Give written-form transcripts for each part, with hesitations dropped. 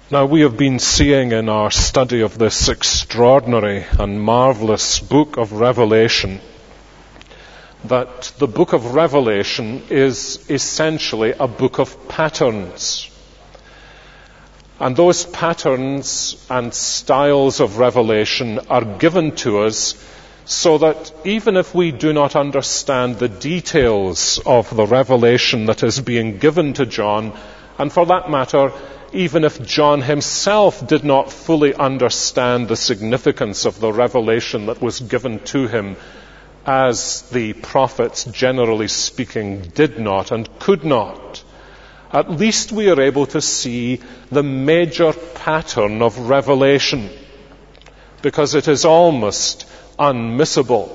Now, we have been seeing in our study of this extraordinary and marvelous book of Revelation that the book of Revelation is essentially a book of patterns. And those patterns and styles of revelation are given to us so that even if we do not understand the details of the revelation that is being given to John, and for that matter, even if John himself did not fully understand the significance of the revelation that was given to him, as the prophets, generally speaking, did not and could not, at least we are able to see the major pattern of revelation, because it is almost unmissable.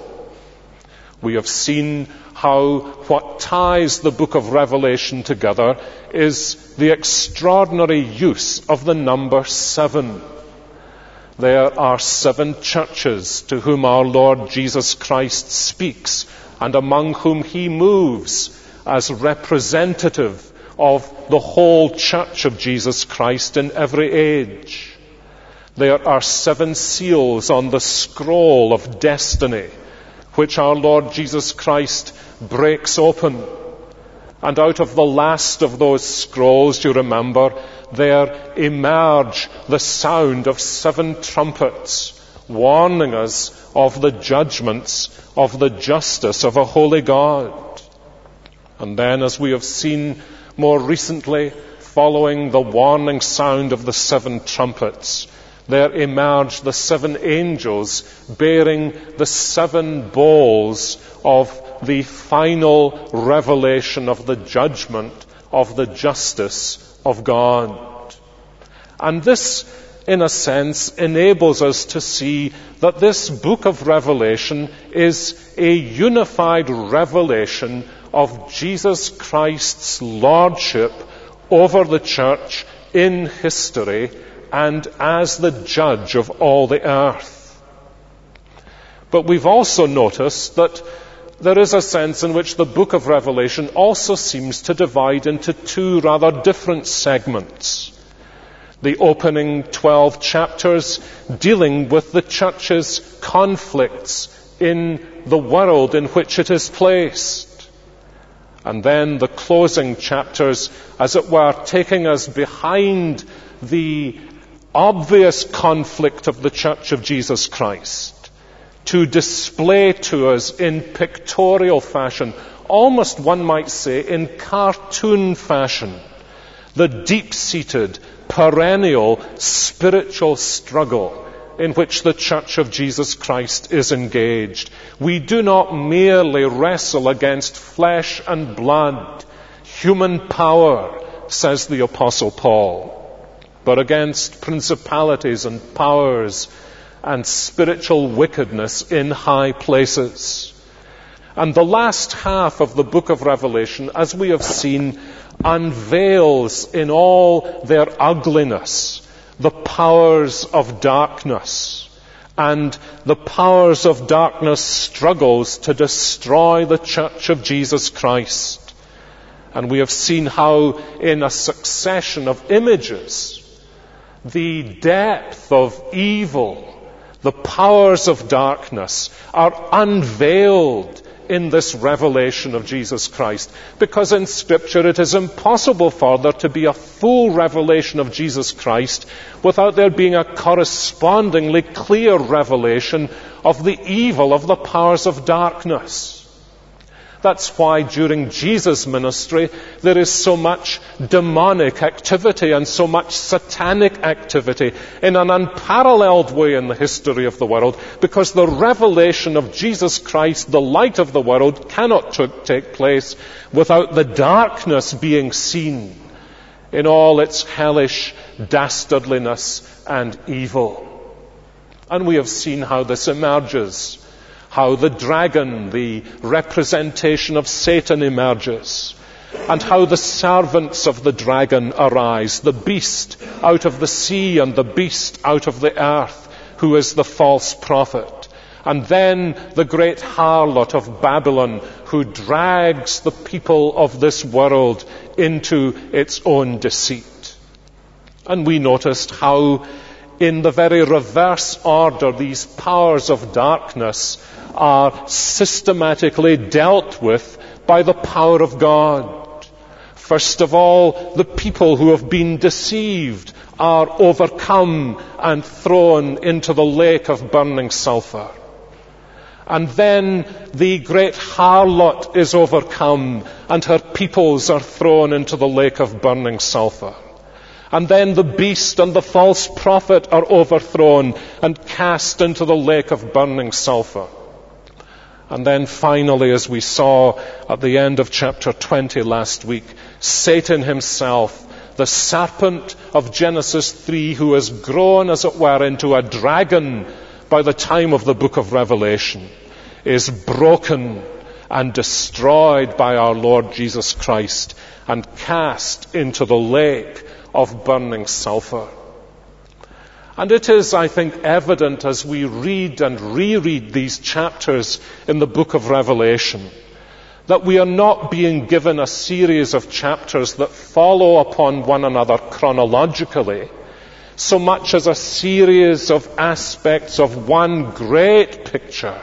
We have seen how what ties the book of Revelation together is the extraordinary use of the number 7. There are 7 churches to whom our Lord Jesus Christ speaks, and among whom he moves as representative of the whole church of Jesus Christ in every age. There are 7 seals on the scroll of destiny, which our Lord Jesus Christ breaks open. And out of the last of those scrolls, you remember, there emerge the sound of 7 trumpets, warning us of the judgments of the justice of a holy God. And then, as we have seen more recently, following the warning sound of the 7 trumpets, there emerge the 7 angels bearing the 7 bowls of the final revelation of the judgment of the justice of God. And this, in a sense, enables us to see that this book of Revelation is a unified revelation of Jesus Christ's lordship over the church in history and as the judge of all the earth. But we've also noticed that there is a sense in which the book of Revelation also seems to divide into 2 rather different segments. The opening 12 chapters dealing with the church's conflicts in the world in which it is placed. And then the closing chapters, as it were, taking us behind the obvious conflict of the Church of Jesus Christ to display to us in pictorial fashion, almost one might say in cartoon fashion, the deep-seated, perennial spiritual struggle in which the Church of Jesus Christ is engaged. We do not merely wrestle against flesh and blood, human power, says the Apostle Paul, but against principalities and powers and spiritual wickedness in high places. And the last half of the book of Revelation, as we have seen, unveils in all their ugliness the powers of darkness. And the powers of darkness struggles to destroy the church of Jesus Christ. And we have seen how in a succession of images, the depth of evil, the powers of darkness are unveiled in this revelation of Jesus Christ. Because in Scripture it is impossible for there to be a full revelation of Jesus Christ without there being a correspondingly clear revelation of the evil of the powers of darkness. That's why during Jesus' ministry there is so much demonic activity and so much satanic activity in an unparalleled way in the history of the world, because the revelation of Jesus Christ, the light of the world, cannot take place without the darkness being seen in all its hellish dastardliness and evil. And we have seen how this emerges, how the dragon, the representation of Satan, emerges, and how the servants of the dragon arise, the beast out of the sea and the beast out of the earth, who is the false prophet. And then the great harlot of Babylon, who drags the people of this world into its own deceit. And we noticed how in the very reverse order these powers of darkness are systematically dealt with by the power of God. First of all, the people who have been deceived are overcome and thrown into the lake of burning sulfur. And then the great harlot is overcome and her peoples are thrown into the lake of burning sulfur. And then the beast and the false prophet are overthrown and cast into the lake of burning sulfur. And then finally, as we saw at the end of chapter 20 last week, Satan himself, the serpent of Genesis 3, who has grown, as it were, into a dragon by the time of the book of Revelation, is broken and destroyed by our Lord Jesus Christ and cast into the lake of burning sulfur. And it is, I think, evident as we read and reread these chapters in the book of Revelation that we are not being given a series of chapters that follow upon one another chronologically, so much as a series of aspects of one great picture,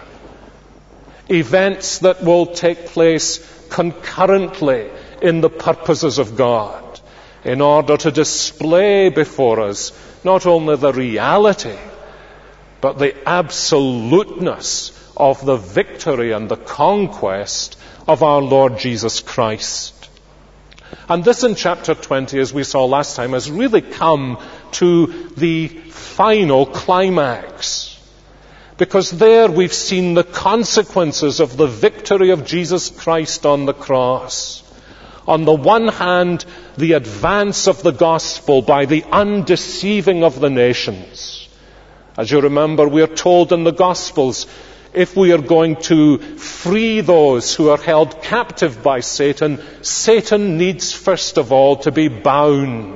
events that will take place concurrently in the purposes of God, in order to display before us not only the reality, but the absoluteness of the victory and the conquest of our Lord Jesus Christ. And this in chapter 20, as we saw last time, has really come to the final climax. Because there we've seen the consequences of the victory of Jesus Christ on the cross. On the one hand, the advance of the gospel by the undeceiving of the nations. As you remember, we are told in the Gospels, if we are going to free those who are held captive by Satan, Satan needs first of all to be bound.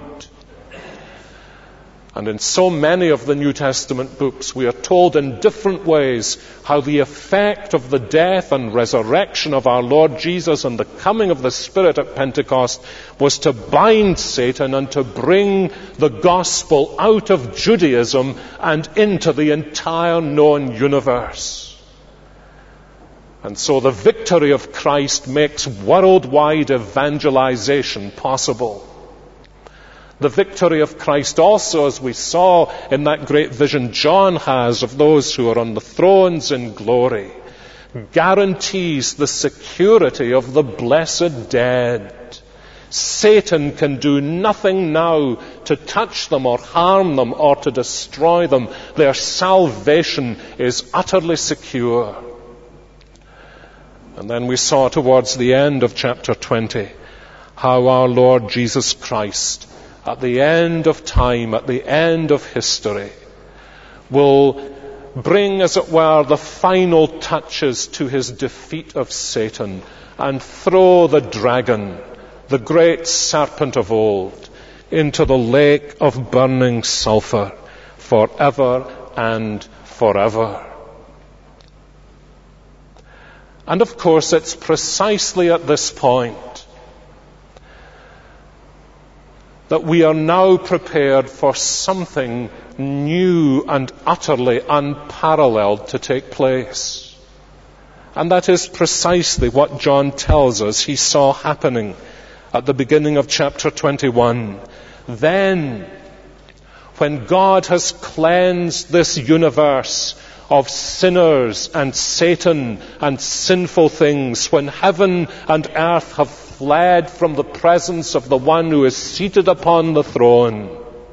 And in so many of the New Testament books, we are told in different ways how the effect of the death and resurrection of our Lord Jesus and the coming of the Spirit at Pentecost was to bind Satan and to bring the gospel out of Judaism and into the entire known universe. And so the victory of Christ makes worldwide evangelization possible. The victory of Christ also, as we saw in that great vision John has of those who are on the thrones in glory, guarantees the security of the blessed dead. Satan can do nothing now to touch them or harm them or to destroy them. Their salvation is utterly secure. And then we saw towards the end of chapter 20 how our Lord Jesus Christ, at the end of time, at the end of history, will bring, as it were, the final touches to his defeat of Satan and throw the dragon, the great serpent of old, into the lake of burning sulfur forever and forever. And of course, it's precisely at this point that we are now prepared for something new and utterly unparalleled to take place. And that is precisely what John tells us he saw happening at the beginning of chapter 21. Then, when God has cleansed this universe of sinners and Satan and sinful things, when heaven and earth have fled from the presence of the one who is seated upon the throne,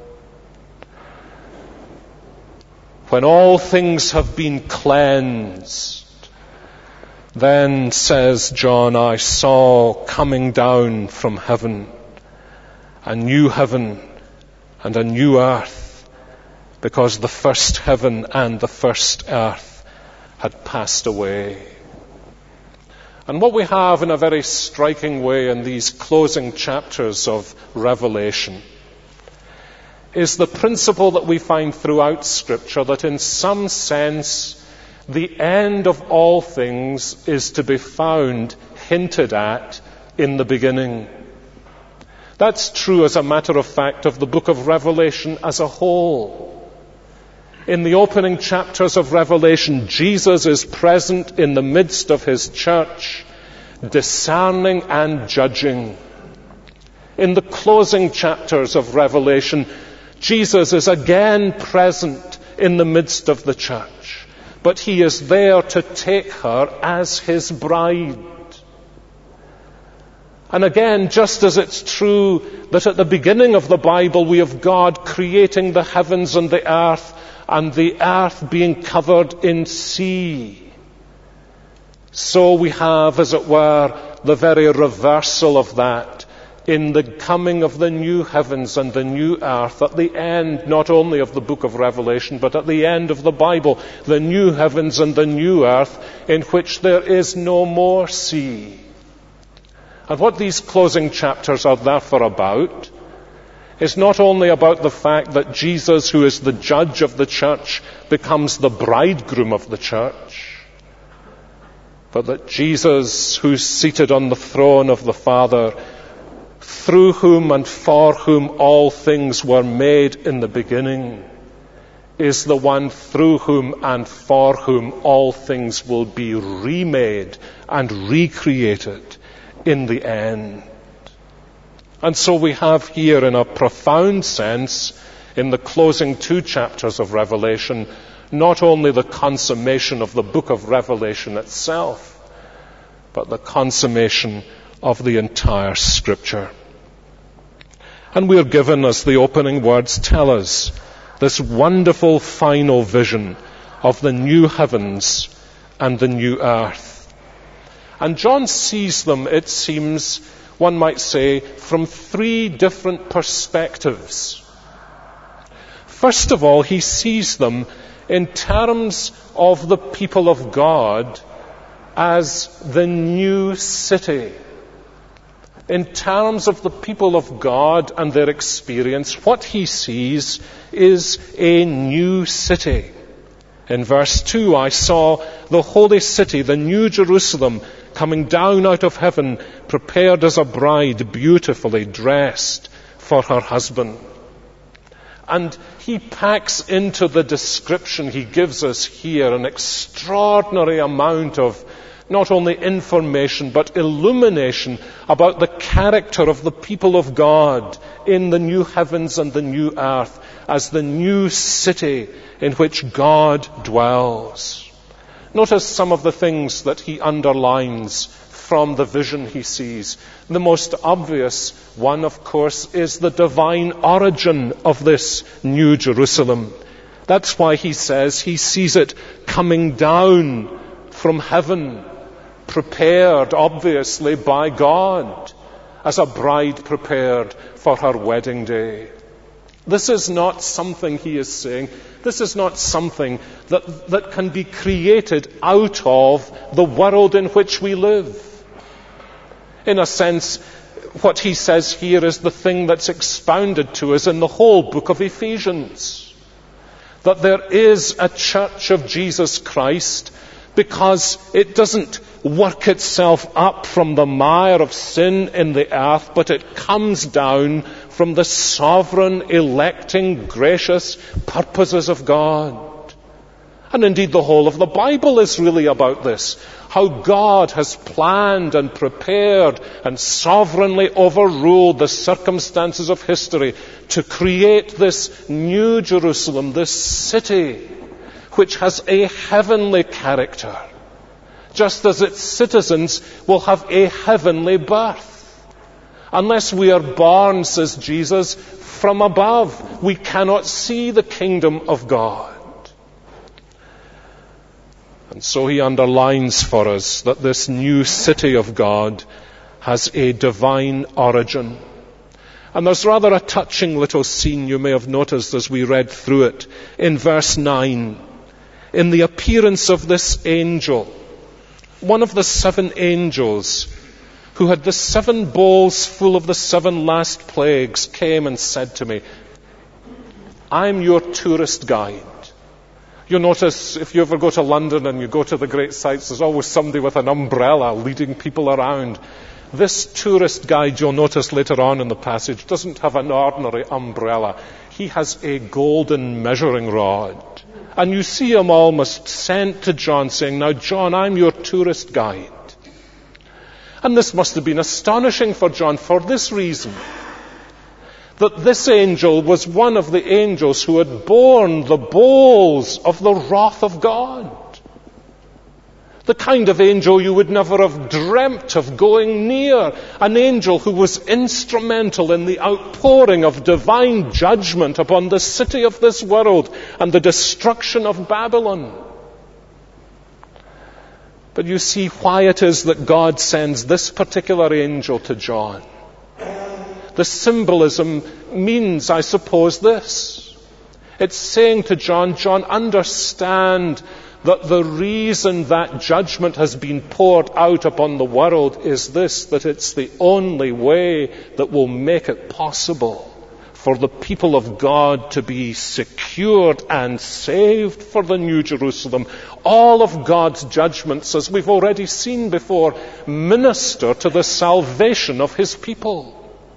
when all things have been cleansed, then, says John, I saw coming down from heaven a new heaven and a new earth, because the first heaven and the first earth had passed away. And what we have in a very striking way in these closing chapters of Revelation is the principle that we find throughout Scripture, that in some sense the end of all things is to be found hinted at in the beginning. That's true, as a matter of fact, of the book of Revelation as a whole. In the opening chapters of Revelation, Jesus is present in the midst of his church, discerning and judging. In the closing chapters of Revelation, Jesus is again present in the midst of the church, but he is there to take her as his bride. And again, just as it's true that at the beginning of the Bible we have God creating the heavens and the earth being covered in sea, so we have, as it were, the very reversal of that in the coming of the new heavens and the new earth at the end, not only of the book of Revelation, but at the end of the Bible, the new heavens and the new earth in which there is no more sea. And what these closing chapters are therefore about is not only about the fact that Jesus, who is the judge of the church, becomes the bridegroom of the church, but that Jesus, who's seated on the throne of the Father, through whom and for whom all things were made in the beginning, is the one through whom and for whom all things will be remade and recreated in the end. And so we have here, in a profound sense, in the closing 2 chapters of Revelation, not only the consummation of the book of Revelation itself, but the consummation of the entire Scripture. And we are given, as the opening words tell us, this wonderful final vision of the new heavens and the new earth. And John sees them, it seems, one might say, from 3 different perspectives. First of all, he sees them in terms of the people of God as the new city. In terms of the people of God and their experience, what he sees is a new city. In verse 2, I saw the holy city, the new Jerusalem, coming down out of heaven, prepared as a bride, beautifully dressed for her husband. And he packs into the description he gives us here an extraordinary amount of not only information but illumination about the character of the people of God in the new heavens and the new earth as the new city in which God dwells. Notice some of the things that he underlines from the vision he sees. The most obvious one, of course, is the divine origin of this new Jerusalem. That's why he says he sees it coming down from heaven, prepared, obviously, by God, as a bride prepared for her wedding day. This is not something, he is saying, this is not something that can be created out of the world in which we live. In a sense, what he says here is the thing that's expounded to us in the whole book of Ephesians. That there is a church of Jesus Christ because it doesn't work itself up from the mire of sin in the earth, but it comes down from the sovereign, electing, gracious purposes of God. And indeed the whole of the Bible is really about this. How God has planned and prepared and sovereignly overruled the circumstances of history to create this new Jerusalem, this city, which has a heavenly character, just as its citizens will have a heavenly birth. Unless we are born, says Jesus, from above, we cannot see the kingdom of God. And so he underlines for us that this new city of God has a divine origin. And there's rather a touching little scene you may have noticed as we read through it in verse 9. In the appearance of this angel, one of the 7 angels who had the 7 bowls full of the 7 last plagues came and said to me, I'm your tourist guide. You'll notice if you ever go to London and you go to the great sites, there's always somebody with an umbrella leading people around. This tourist guide, you'll notice later on in the passage, doesn't have an ordinary umbrella. He has a golden measuring rod. And you see him almost sent to John saying, "Now, John, I'm your tourist guide." And this must have been astonishing for John for this reason, that this angel was one of the angels who had borne the bowls of the wrath of God. The kind of angel you would never have dreamt of going near. An angel who was instrumental in the outpouring of divine judgment upon the city of this world and the destruction of Babylon. But you see why it is that God sends this particular angel to John. The symbolism means, I suppose, this. It's saying to John, "John, understand that the reason that judgment has been poured out upon the world is this, that it's the only way that will make it possible for the people of God to be secured and saved for the New Jerusalem. All of God's judgments, as we've already seen before, minister to the salvation of His people."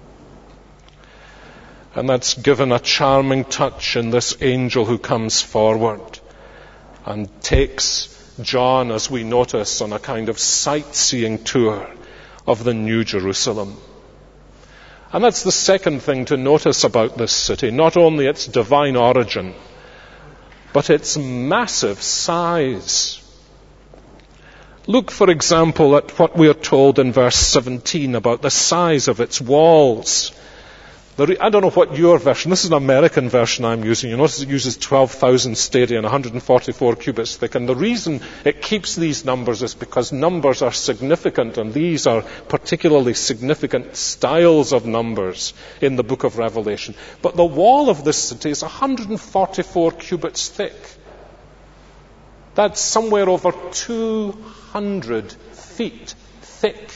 And that's given a charming touch in this angel who comes forward and takes John, as we notice, on a kind of sightseeing tour of the New Jerusalem. And that's the second thing to notice about this city. Not only its divine origin, but its massive size. Look, for example, at what we are told in verse 17 about the size of its walls. I don't know what your version, this is an American version I'm using. You notice it uses 12,000 stadia and 144 cubits thick. And the reason it keeps these numbers is because numbers are significant, and these are particularly significant styles of numbers in the book of Revelation. But the wall of this city is 144 cubits thick. That's somewhere over 200 feet thick.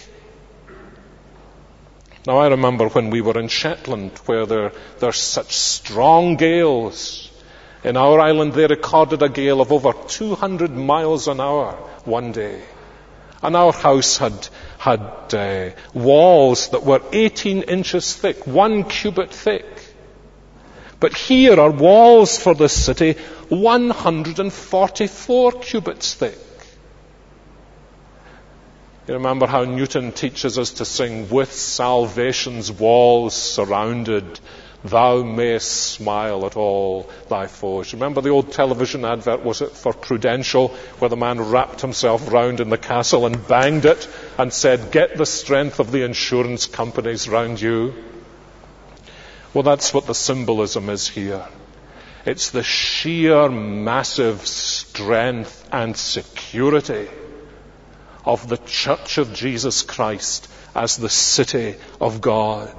Now, I remember when we were in Shetland, where there's such strong gales. In our island, they recorded a gale of over 200 miles an hour one day. And our house had walls that were 18 inches thick, 1 cubit thick. But here are walls for this city 144 cubits thick. You remember how Newton teaches us to sing, "With salvation's walls surrounded, thou mayst smile at all thy foes." Remember the old television advert, was it for Prudential, where the man wrapped himself round in the castle and banged it and said, "Get the strength of the insurance companies round you." Well, that's what the symbolism is here. It's the sheer massive strength and security of the Church of Jesus Christ as the city of God.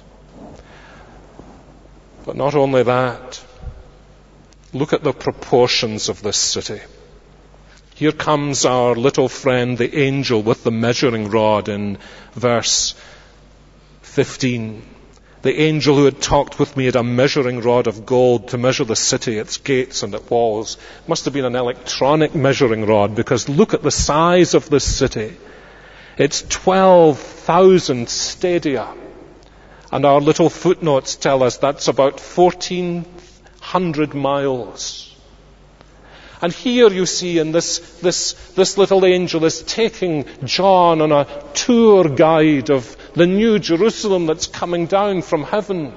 But not only that, look at the proportions of this city. Here comes our little friend, the angel with the measuring rod in verse 15. The angel who had talked with me had a measuring rod of gold to measure the city, its gates and its walls. Must have been an electronic measuring rod, because look at the size of this city. It's 12,000 stadia. And our little footnotes tell us that's about 1,400 miles. And here you see in this little angel is taking John on a tour guide of the New Jerusalem that's coming down from heaven.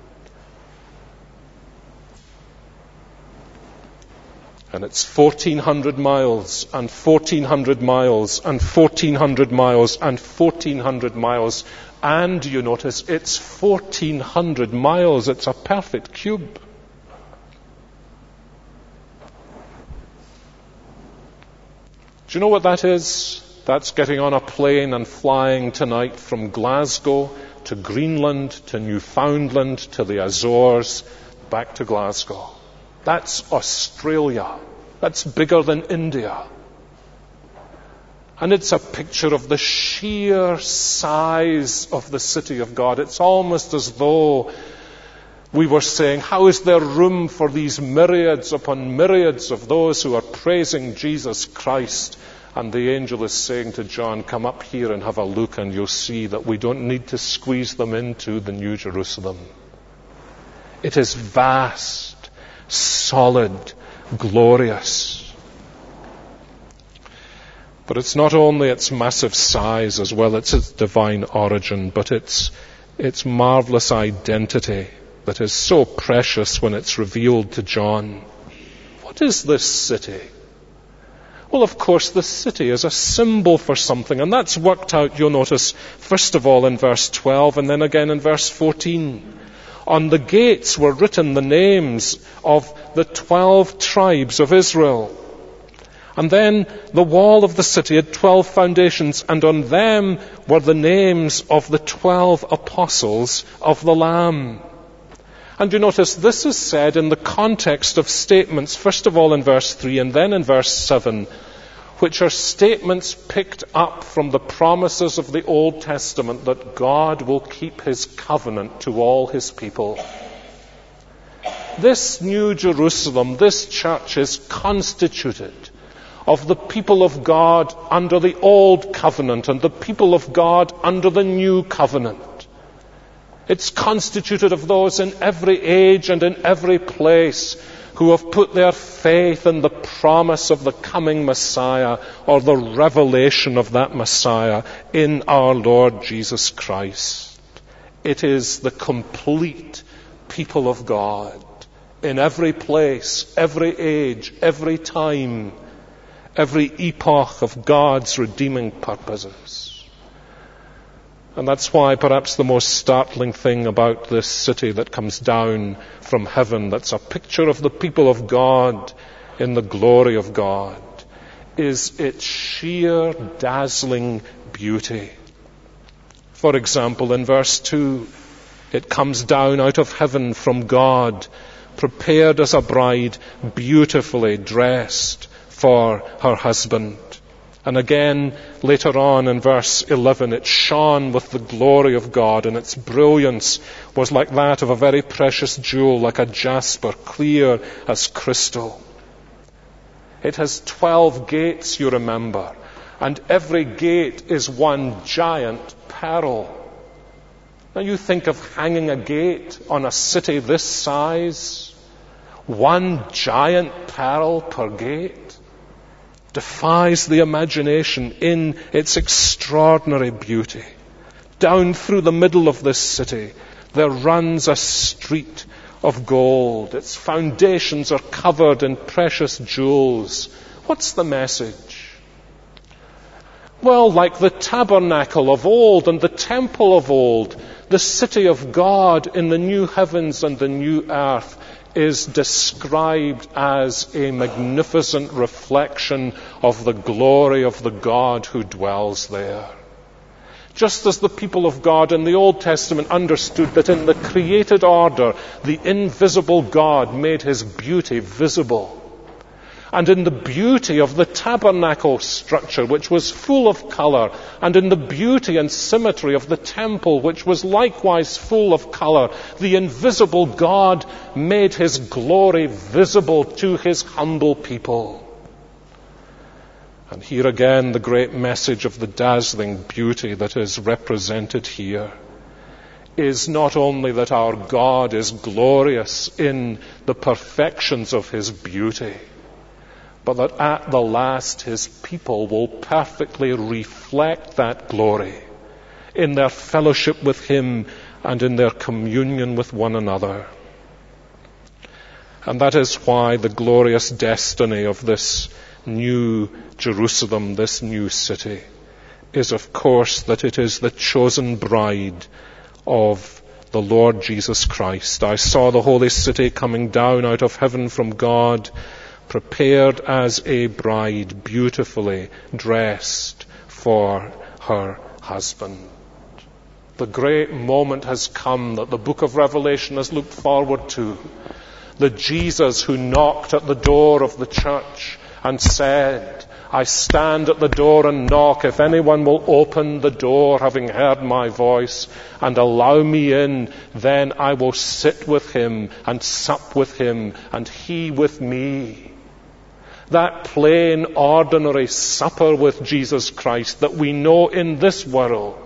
And it's 1,400 miles and 1,400 miles and 1,400 miles and 1,400 miles. And you notice it's 1,400 miles. It's a perfect cube. Do you know what that is? That's getting on a plane and flying tonight from Glasgow to Greenland to Newfoundland to the Azores back to Glasgow. That's Australia. That's bigger than India. And it's a picture of the sheer size of the city of God. It's almost as though we were saying, how is there room for these myriads upon myriads of those who are praising Jesus Christ And the angel is saying to John, come up here and have a look, and you'll see that we don't need to squeeze them into the New Jerusalem. It is vast, solid, glorious. But it's not only its massive size as well as its divine origin, but its marvelous identity that is so precious when it's revealed to John. What is this city? Well, of course, the city is a symbol for something, and that's worked out, you'll notice, first of all in verse 12 and then again in verse 14. On the gates were written the names of the 12 tribes of Israel. And then the wall of the city had 12 foundations, and on them were the names of the 12 apostles of the Lamb. And you notice this is said in the context of statements, first of all in verse 3 and then in verse 7, which are statements picked up from the promises of the Old Testament that God will keep his covenant to all his people. This New Jerusalem, this church, is constituted of the people of God under the Old Covenant and the people of God under the New Covenant. It's constituted of those in every age and in every place who have put their faith in the promise of the coming Messiah or the revelation of that Messiah in our Lord Jesus Christ. It is the complete people of God in every place, every age, every time, every epoch of God's redeeming purposes. And that's why perhaps the most startling thing about this city that comes down from heaven, that's a picture of the people of God in the glory of God, is its sheer dazzling beauty. For example, in verse 2, it comes down out of heaven from God, prepared as a bride, beautifully dressed for her husband. And again, later on in verse 11, it shone with the glory of God, and its brilliance was like that of a very precious jewel, like a jasper, clear as crystal. It has 12 gates, you remember, and every gate is one giant pearl. Now you think of hanging a gate on a city this size, one giant pearl per gate. Defies the imagination in its extraordinary beauty. Down through the middle of this city, there runs a street of gold. Its foundations are covered in precious jewels. What's the message? Well, like the tabernacle of old and the temple of old, the city of God in the new heavens and the new earth is described as a magnificent reflection of the glory of the God who dwells there. Just as the people of God in the Old Testament understood that in the created order, the invisible God made his beauty visible. And in the beauty of the tabernacle structure, which was full of color, and in the beauty and symmetry of the temple, which was likewise full of color, the invisible God made his glory visible to his humble people. And here again, the great message of the dazzling beauty that is represented here is not only that our God is glorious in the perfections of his beauty, but that at the last his people will perfectly reflect that glory in their fellowship with him and in their communion with one another. And that is why the glorious destiny of this new Jerusalem, this new city, is of course that it is the chosen bride of the Lord Jesus Christ. I saw the holy city coming down out of heaven from God, prepared as a bride, beautifully dressed for her husband. The great moment has come that the book of Revelation has looked forward to. The Jesus who knocked at the door of the church and said, I stand at the door and knock. If anyone will open the door, having heard my voice, and allow me in, then I will sit with him and sup with him, and he with me. That plain, ordinary supper with Jesus Christ that we know in this world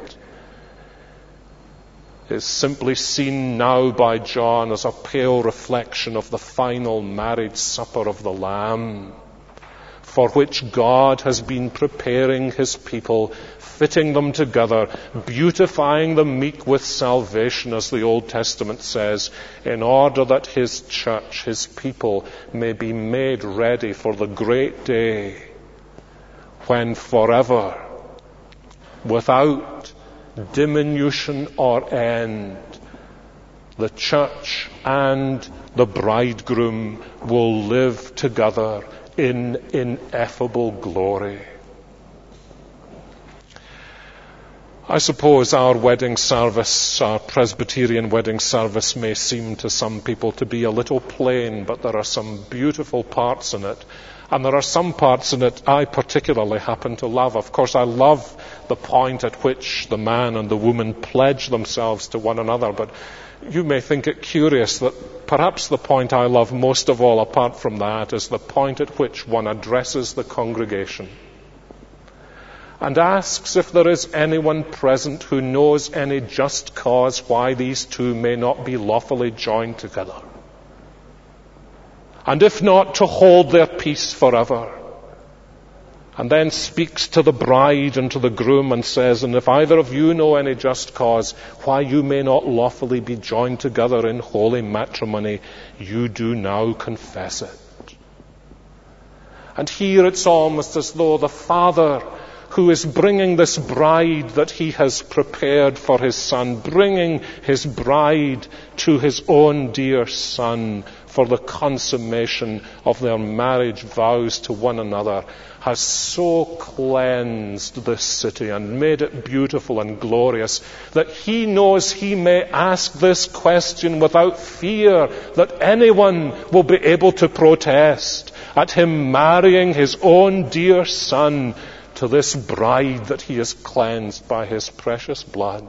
is simply seen now by John as a pale reflection of the final marriage supper of the Lamb, for which God has been preparing his people, fitting them together, beautifying the meek with salvation, as the Old Testament says, in order that his church, his people, may be made ready for the great day when forever, without diminution or end, the church and the bridegroom will live together in ineffable glory. I suppose our wedding service, our Presbyterian wedding service, may seem to some people to be a little plain, but there are some beautiful parts in it. And there are some parts in it I particularly happen to love. Of course, I love the point at which the man and the woman pledge themselves to one another, but you may think it curious that perhaps the point I love most of all, apart from that, is the point at which one addresses the congregation and asks if there is anyone present who knows any just cause why these two may not be lawfully joined together. And if not, to hold their peace forever. And then speaks to the bride and to the groom and says, and if either of you know any just cause why you may not lawfully be joined together in holy matrimony, you do now confess it. And here it's almost as though the Father, who is bringing this bride that he has prepared for his Son, bringing his bride to his own dear Son for the consummation of their marriage vows to one another, has so cleansed this city and made it beautiful and glorious that he knows he may ask this question without fear that anyone will be able to protest at him marrying his own dear Son to this bride that he has cleansed by his precious blood.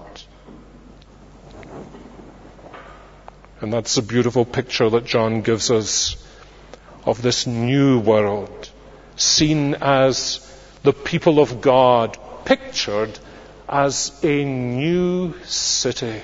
And that's a beautiful picture that John gives us of this new world, seen as the people of God, pictured as a new city.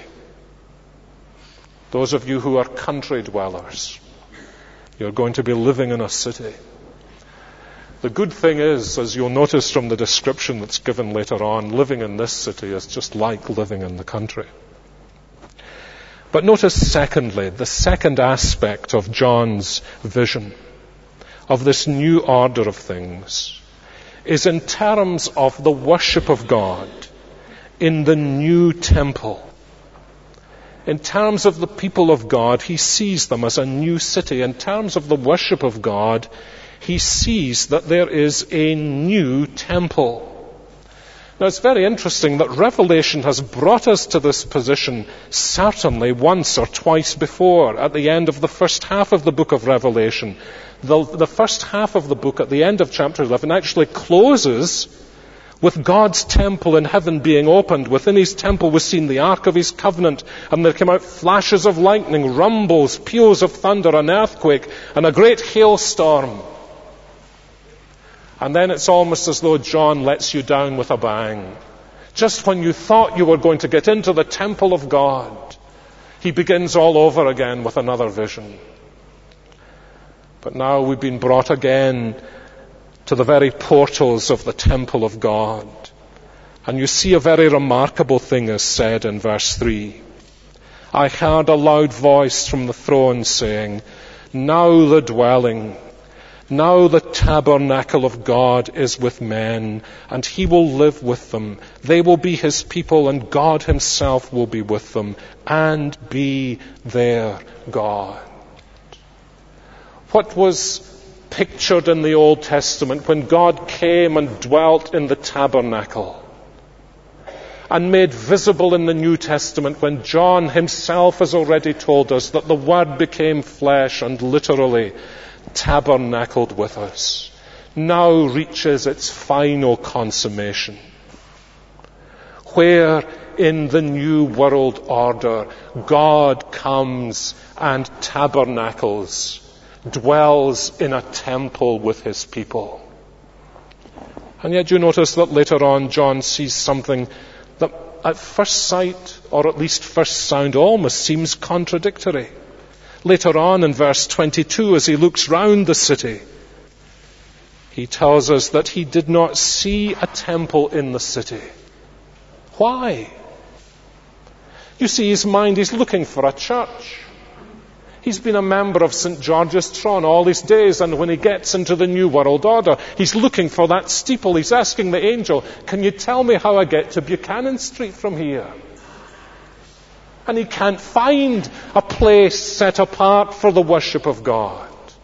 Those of you who are country dwellers, you're going to be living in a city. The good thing is, as you'll notice from the description that's given later on, living in this city is just like living in the country. But notice secondly, the second aspect of John's vision of this new order of things is in terms of the worship of God in the new temple. In terms of the people of God, he sees them as a new city. In terms of the worship of God, he sees that there is a new temple. Now, it's very interesting that Revelation has brought us to this position certainly once or twice before. At the end of the first half of the book of Revelation, the first half of the book at the end of chapter 11 actually closes with God's temple in heaven being opened. Within his temple was seen the ark of his covenant, and there came out flashes of lightning, rumbles, peals of thunder, an earthquake, and a great hailstorm. And then it's almost as though John lets you down with a bang. Just when you thought you were going to get into the temple of God, he begins all over again with another vision. But now we've been brought again to the very portals of the temple of God. And you see a very remarkable thing is said in verse 3. I heard a loud voice from the throne saying, now the dwelling, now the tabernacle of God is with men, and he will live with them. They will be his people, and God himself will be with them, and be their God. What was pictured in the Old Testament when God came and dwelt in the tabernacle, and made visible in the New Testament when John himself has already told us that the Word became flesh and literally tabernacled with us, now reaches its final consummation, where in the new world order God comes and tabernacles, dwells in a temple with his people. And yet you notice that later on John sees something that at first sight, or at least first sound, almost seems contradictory. Later on in verse 22, as he looks round the city, he tells us that he did not see a temple in the city. Why? You see, his mind is looking for a church. He's been a member of St. George's Tron all his days, and when he gets into the New World Order, he's looking for that steeple. He's asking the angel, can you tell me how I get to Buchanan Street from here? And he can't find a place set apart for the worship of God.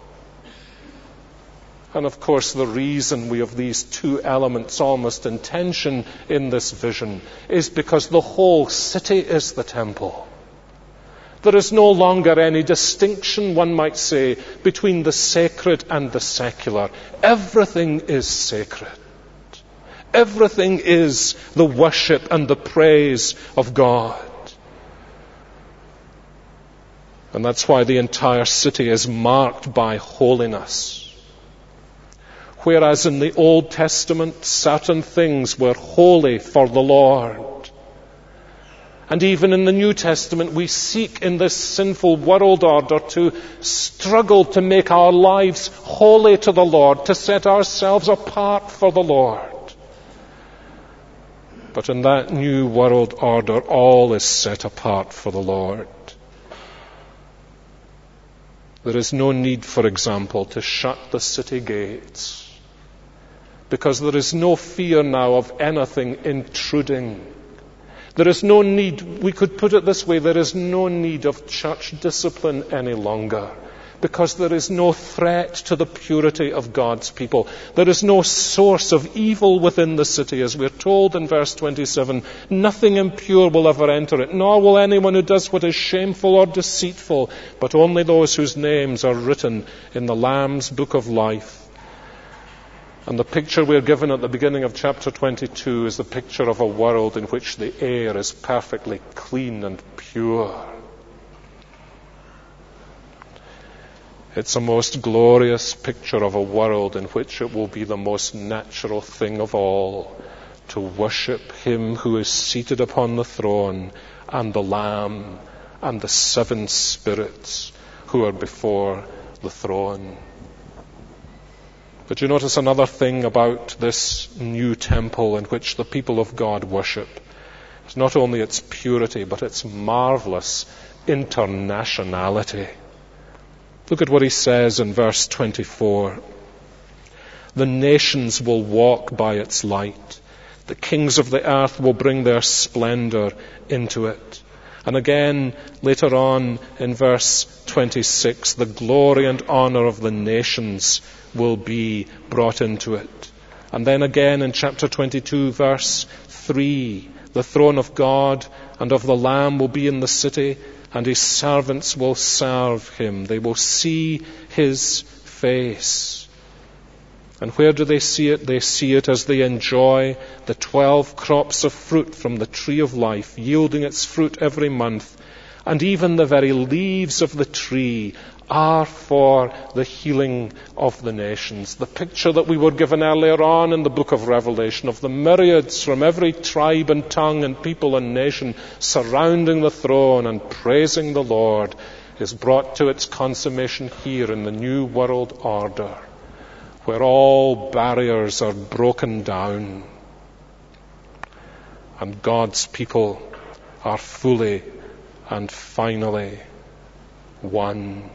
And of course, the reason we have these two elements almost in tension in this vision is because the whole city is the temple. There is no longer any distinction, one might say, between the sacred and the secular. Everything is sacred. Everything is the worship and the praise of God. And that's why the entire city is marked by holiness. Whereas in the Old Testament, certain things were holy for the Lord. And even in the New Testament, we seek in this sinful world order to struggle to make our lives holy to the Lord, to set ourselves apart for the Lord. But in that new world order, all is set apart for the Lord. There is no need, for example, to shut the city gates, because there is no fear now of anything intruding. There is no need, we could put it this way, there is no need of church discipline any longer, because there is no threat to the purity of God's people. There is no source of evil within the city, as we're told in verse 27. Nothing impure will ever enter it, nor will anyone who does what is shameful or deceitful, but only those whose names are written in the Lamb's book of life. And the picture we're given at the beginning of chapter 22 is the picture of a world in which the air is perfectly clean and pure. It's a most glorious picture of a world in which it will be the most natural thing of all to worship Him who is seated upon the throne and the Lamb and the 7 spirits who are before the throne. But you notice another thing about this new temple in which the people of God worship. It's not only its purity, but its marvelous internationality. Look at what he says in verse 24. The nations will walk by its light. The kings of the earth will bring their splendor into it. And again, later on in verse 26, the glory and honor of the nations will be brought into it. And then again in chapter 22, verse 3, the throne of God and of the Lamb will be in the city, and his servants will serve him. They will see his face. And where do they see it? They see it as they enjoy the 12 crops of fruit from the tree of life, yielding its fruit every month. And even the very leaves of the tree are for the healing of the nations. The picture that we were given earlier on in the book of Revelation of the myriads from every tribe and tongue and people and nation surrounding the throne and praising the Lord is brought to its consummation here in the new world order, where all barriers are broken down and God's people are fully and finally one.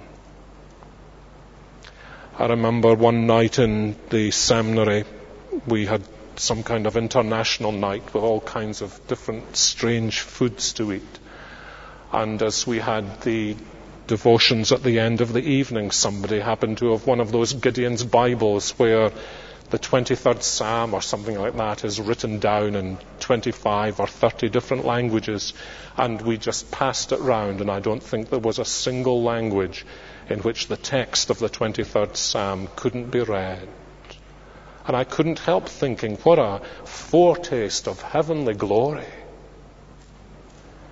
I remember one night in the seminary, we had some kind of international night with all kinds of different strange foods to eat. And as we had the devotions at the end of the evening, somebody happened to have one of those Gideon's Bibles where the 23rd Psalm or something like that is written down in 25 or 30 different languages, and we just passed it round, and I don't think there was a single language in which the text of the 23rd Psalm couldn't be read. And I couldn't help thinking, what a foretaste of heavenly glory.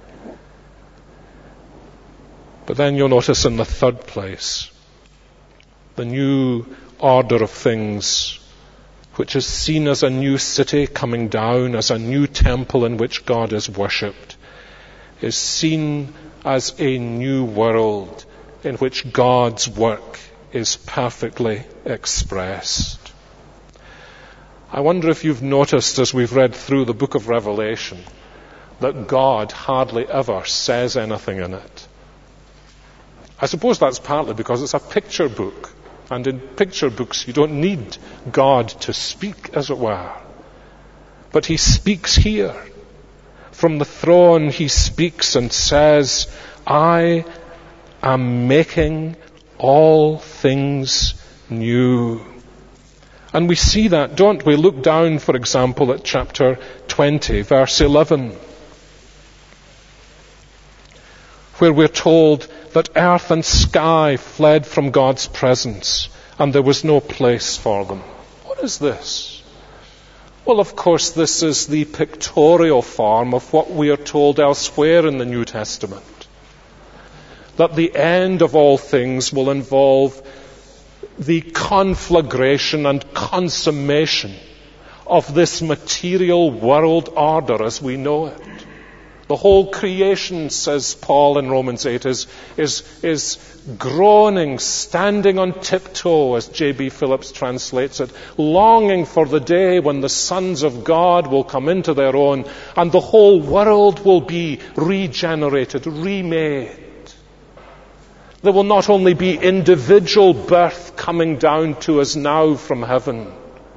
But then you'll notice in the third place the new order of things, which is seen as a new city coming down, as a new temple in which God is worshipped, is seen as a new world in which God's work is perfectly expressed. I wonder if you've noticed, as we've read through the book of Revelation, that God hardly ever says anything in it. I suppose that's partly because it's a picture book, and in picture books you don't need God to speak, as it were. But he speaks here. From the throne he speaks and says, I am making all things new. And we see that, don't we? Look down, for example, at chapter 20, verse 11, where we're told that earth and sky fled from God's presence, and there was no place for them. What is this? Well, of course, this is the pictorial form of what we are told elsewhere in the New Testament, that the end of all things will involve the conflagration and consummation of this material world order as we know it. The whole creation, says Paul in Romans 8, is groaning, standing on tiptoe, as J.B. Phillips translates it, longing for the day when the sons of God will come into their own and the whole world will be regenerated, remade. There will not only be individual birth coming down to us now from heaven,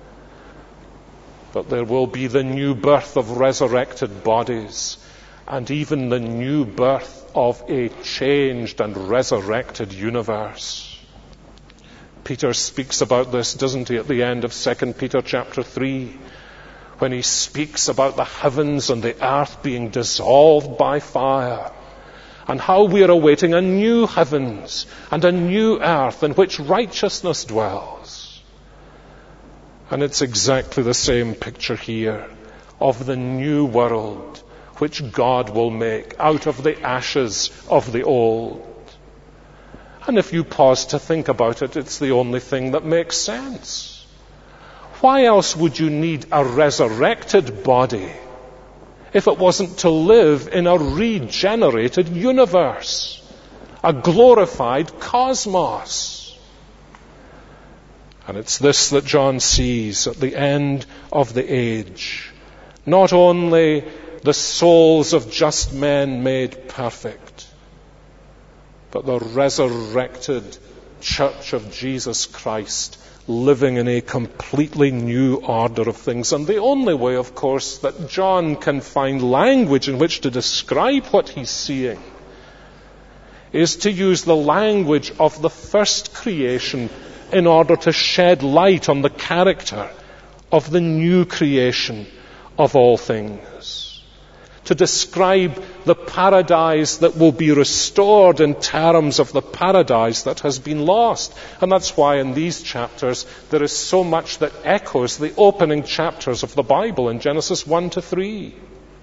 but there will be the new birth of resurrected bodies, and even the new birth of a changed and resurrected universe. Peter speaks about this, doesn't he, at the end of 2 Peter chapter 3, when he speaks about the heavens and the earth being dissolved by fire, and how we are awaiting a new heavens and a new earth in which righteousness dwells. And it's exactly the same picture here of the new world which God will make out of the ashes of the old. And if you pause to think about it, it's the only thing that makes sense. Why else would you need a resurrected body if it wasn't to live in a regenerated universe, a glorified cosmos? And it's this that John sees at the end of the age. Not only the souls of just men made perfect, but the resurrected church of Jesus Christ living in a completely new order of things. And the only way, of course, that John can find language in which to describe what he's seeing is to use the language of the first creation in order to shed light on the character of the new creation of all things. To describe the paradise that will be restored in terms of the paradise that has been lost. And that's why in these chapters there is so much that echoes the opening chapters of the Bible in Genesis 1 to 3.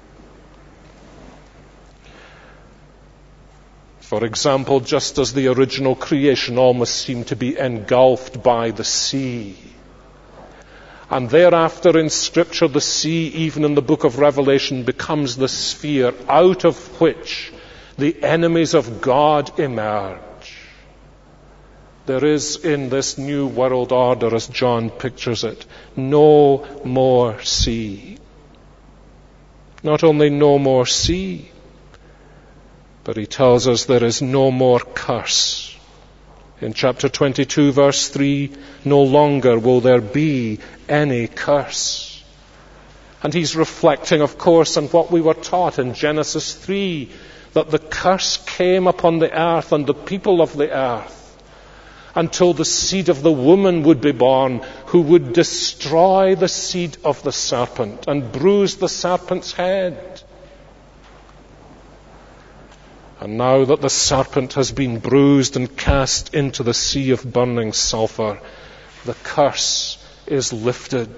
For example, just as the original creation almost seemed to be engulfed by the sea, and thereafter in Scripture, the sea, even in the book of Revelation, becomes the sphere out of which the enemies of God emerge. There is in this new world order, as John pictures it, no more sea. Not only no more sea, but he tells us there is no more curse. In chapter 22, verse 3, no longer will there be any curse. And he's reflecting, of course, on what we were taught in Genesis 3, that the curse came upon the earth and the people of the earth until the seed of the woman would be born, who would destroy the seed of the serpent and bruise the serpent's head. And now that the serpent has been bruised and cast into the sea of burning sulfur, the curse is lifted.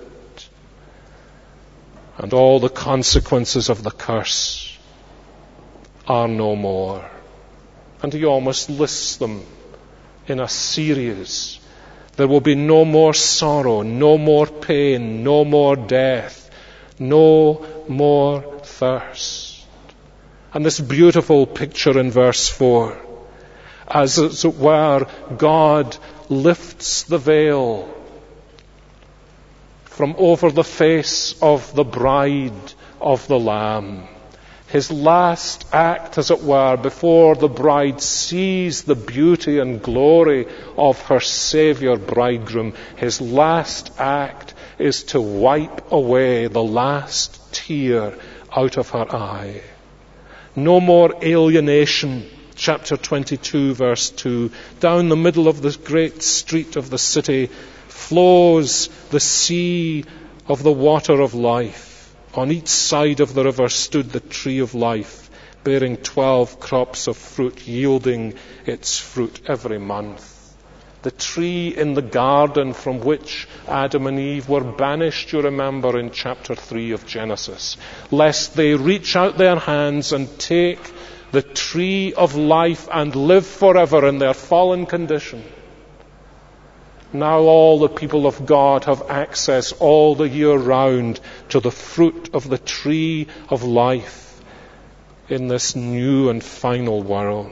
And all the consequences of the curse are no more. And he almost lists them in a series There will be no more sorrow, no more pain, no more death, no more thirst. And this beautiful picture in verse 4, as it were, God lifts the veil from over the face of the bride of the Lamb. His last act, as it were, before the bride sees the beauty and glory of her Saviour bridegroom, his last act is to wipe away the last tear out of her eye. No more alienation. Chapter 22, verse 2. Down the middle of the great street of the city flows the sea of the water of life. On each side of the river stood the tree of life, bearing 12 crops of fruit, yielding its fruit every month. The tree in the garden from which Adam and Eve were banished, you remember, in chapter 3 of Genesis, lest they reach out their hands and take the tree of life and live forever in their fallen condition. Now all the people of God have access all the year round to the fruit of the tree of life in this new and final world.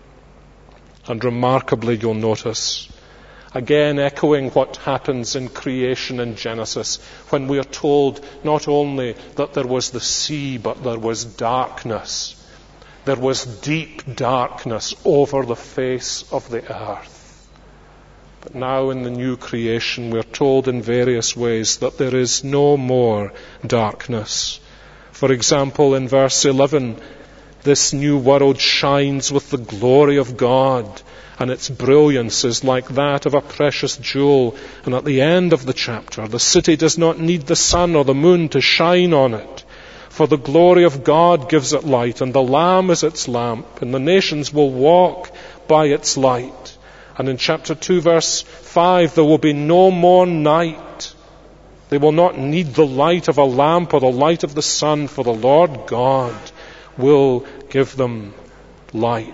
And remarkably, you'll notice, again echoing what happens in creation in Genesis, when we are told not only that there was the sea, but there was darkness. There was deep darkness over the face of the earth. But now in the new creation, we're told in various ways that there is no more darkness. For example, in verse 11, this new world shines with the glory of God, and its brilliance is like that of a precious jewel. And at the end of the chapter, the city does not need the sun or the moon to shine on it, for the glory of God gives it light, and the Lamb is its lamp, and the nations will walk by its light. And in chapter 2, verse 5, there will be no more night. They will not need the light of a lamp or the light of the sun, for the Lord God will give them light.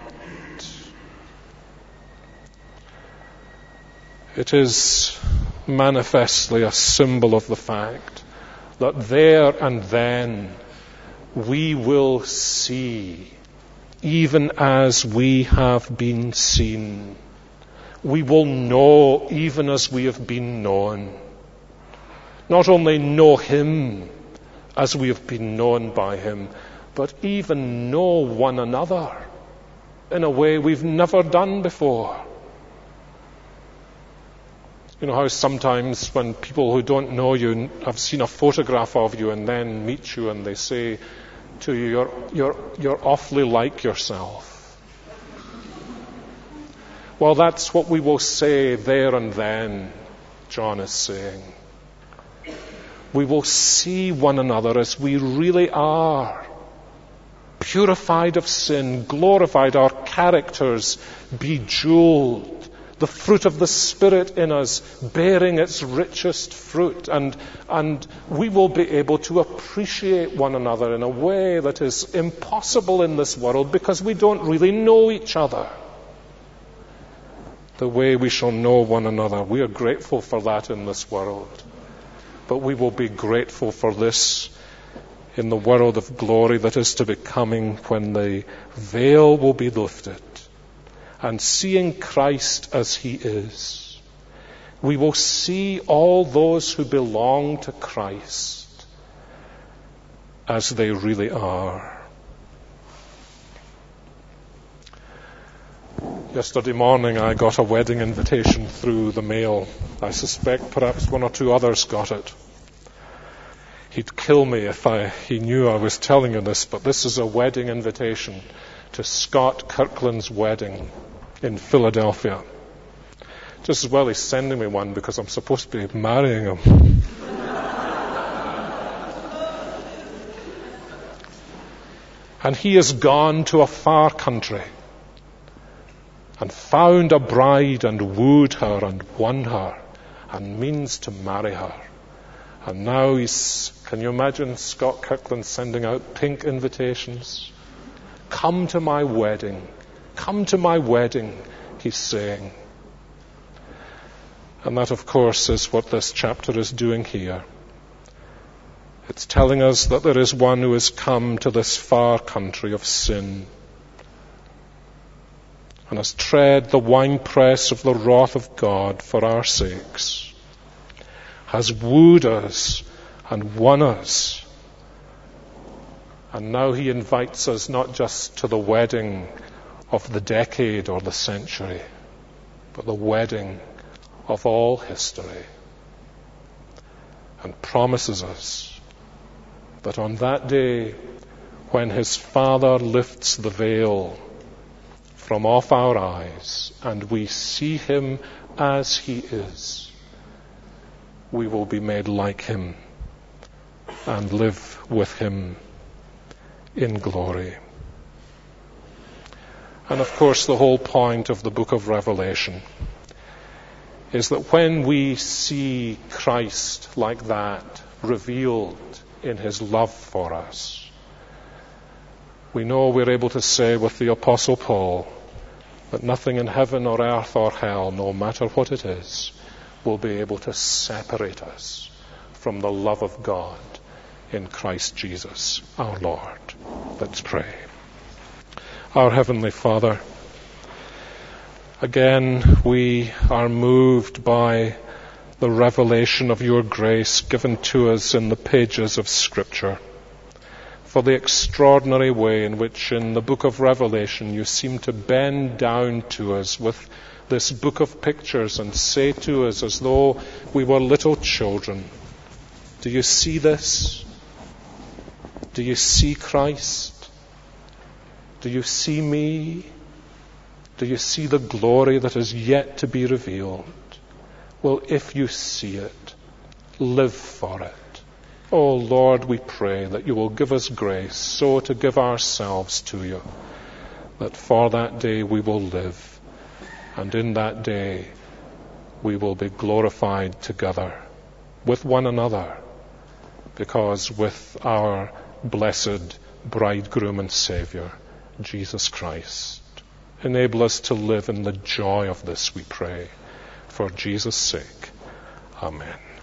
It is manifestly a symbol of the fact that there and then we will see, even as we have been seen. We will know even as we have been known. Not only know Him as we have been known by Him, but even know one another in a way we've never done before. You know how sometimes when people who don't know you have seen a photograph of you and then meet you and they say to you, you're awfully like yourself. Well, that's what we will say there and then, John is saying. We will see one another as we really are. Purified of sin, glorified, our characters bejeweled, the fruit of the Spirit in us bearing its richest fruit. And we will be able to appreciate one another in a way that is impossible in this world because we don't really know each other the way we shall know one another. We are grateful for that in this world. But we will be grateful for this in the world of glory that is to be coming, when the veil will be lifted. And seeing Christ as He is, we will see all those who belong to Christ as they really are. Yesterday morning I got a wedding invitation through the mail. I suspect perhaps one or two others got it. He'd kill me if he knew I was telling you this, but this is a wedding invitation to Scott Kirkland's wedding in Philadelphia. Just as well he's sending me one because I'm supposed to be marrying him. And he has gone to a far country and found a bride and wooed her and won her and means to marry her. And now can you imagine Scott Kirkland sending out pink invitations? Come to my wedding. Come to my wedding, he's saying. And that, of course, is what this chapter is doing here. It's telling us that there is one who has come to this far country of sin and has tread the winepress of the wrath of God for our sakes, has wooed us and won us. And now he invites us not just to the wedding of the decade or the century, but the wedding of all history, and promises us that on that day, when his Father lifts the veil from off our eyes and we see him as he is, we will be made like him and live with him in glory. And of course, the whole point of the book of Revelation is that when we see Christ like that, revealed in his love for us, we know we're able to say with the Apostle Paul that nothing in heaven or earth or hell, no matter what it is, will be able to separate us from the love of God in Christ Jesus our Lord. Let's pray. Our Heavenly Father, again we are moved by the revelation of your grace given to us in the pages of Scripture, for the extraordinary way in which in the book of Revelation you seem to bend down to us with this book of pictures and say to us as though we were little children, do you see this? Do you see Christ? Do you see me? Do you see the glory that is yet to be revealed? Well, if you see it, live for it. Oh Lord, we pray that you will give us grace so to give ourselves to you, that for that day we will live, and in that day we will be glorified together with one another, because with our blessed bridegroom and Saviour, Jesus Christ. Enable us to live in the joy of this, we pray, for Jesus' sake. Amen.